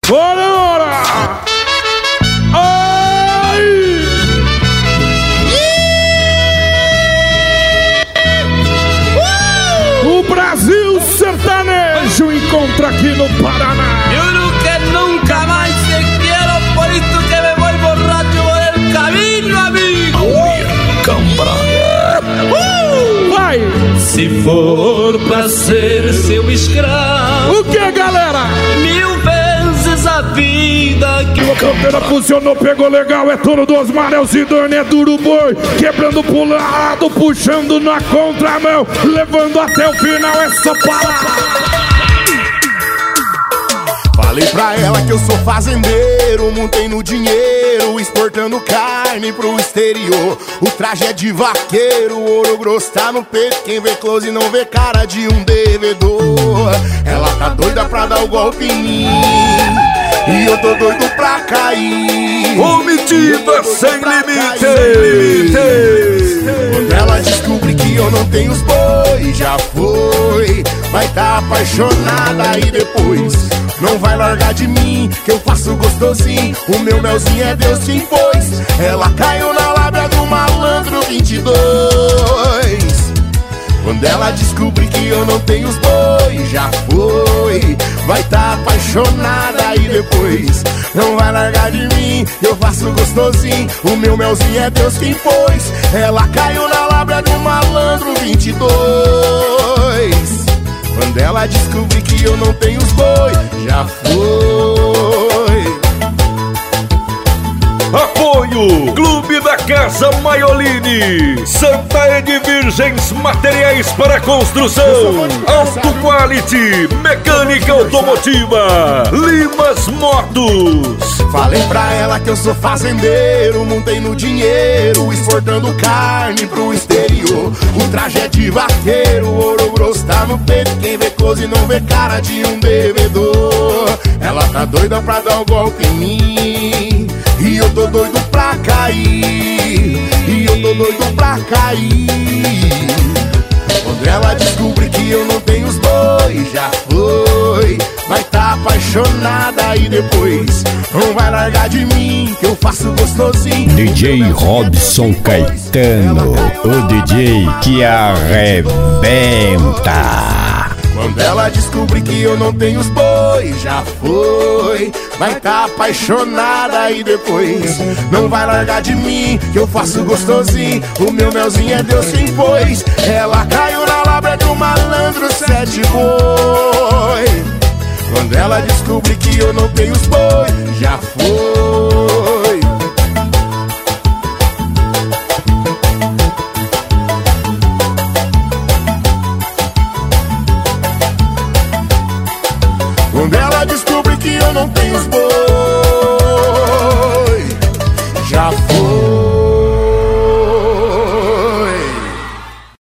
Bora! Ai! O Brasil sertanejo encontra aqui no Paraná. Juro que nunca mais te quiero, por isso que me voy borracho por el camino, amigo. Vai! Se for pra ser seu escravo, O que, galera? 1000 vezes a vida que A canteira funcionou, pegou legal. É turno do Osmar, é o Zidane, é duro boi. Quebrando pro lado, puxando na contramão, levando até o final essa parada. Falei pra ela que eu sou fazendeiro, montei no dinheiro, exportando carne pro exterior. O traje é de vaqueiro, o ouro grosso tá no peito. Quem vê close não vê cara de um devedor. Ela tá doida pra dar o golpe em mim, e eu tô doido pra cair. Omitida sem limite. Quando ela descobre que eu não tenho os boi, já foi. Vai tá apaixonada e depois não vai largar de mim, que eu faço gostosinho. O meu melzinho é Deus que impôs. Ela caiu na lábia do malandro 22. Quando ela descobre que eu não tenho os boi, já foi. Vai tá apaixonada e depois não vai largar de mim, eu faço gostosinho. O meu melzinho é Deus quem pôs. Ela caiu na lábia do malandro 22. Quando ela descobre que eu não tenho os boi, já foi. Apoio Clube da Casa Maiolini, Santa Ed Virgens Materiais para Construção, Auto Quality, Mecânica Automotiva, Limas Motos. Falei pra ela que eu sou fazendeiro, montei no dinheiro, exportando carne pro exterior. O traje é de vaqueiro, o ouro grosso tá no peito. Quem vê close não vê cara de um devedor. Ela tá doida pra dar um golpe em mim, e eu tô doido pra cair. E eu tô doido pra cair. Quando ela descobre que eu não tenho os boi, já foi. Vai tá apaixonada e depois não vai largar de mim, que eu faço gostosinho. DJ Robson Caetano, o DJ que arrebenta. Quando ela descobre que eu não tenho os boi, já foi. Vai tá apaixonada e depois não vai largar de mim, que eu faço gostosinho. O meu melzinho é Deus quem pôs. Ela caiu na lábia do malandro 7 boi. Quando ela descobre que eu não tenho os boi, já foi. Quando ela descobre que eu não tenho os boi,